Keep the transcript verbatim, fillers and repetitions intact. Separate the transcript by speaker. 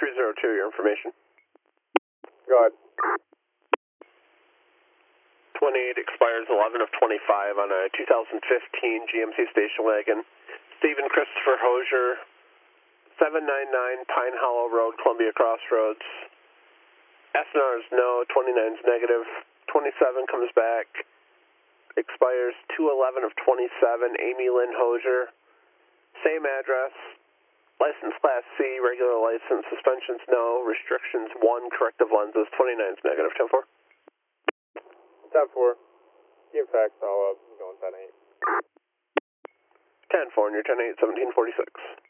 Speaker 1: three zero two, your information.
Speaker 2: Go ahead.
Speaker 1: twenty-eight expires eleven of twenty-five on a two thousand fifteen G M C station wagon. Stephen Christopher Hosier, seven ninety-nine Pine Hollow Road, Columbia Crossroads. S N R is no, twenty-nine is negative, twenty-seven comes back, expires two eleven of twenty-seven, Amy Lynn Hosier. Same address, license class C, regular license, suspensions no, restrictions one, corrective lenses, twenty-nine is negative, ten four.
Speaker 2: ten four. Give fax, I'll uh, go on ten eight.
Speaker 1: ten four, and you're ten eight, seventeen forty-six.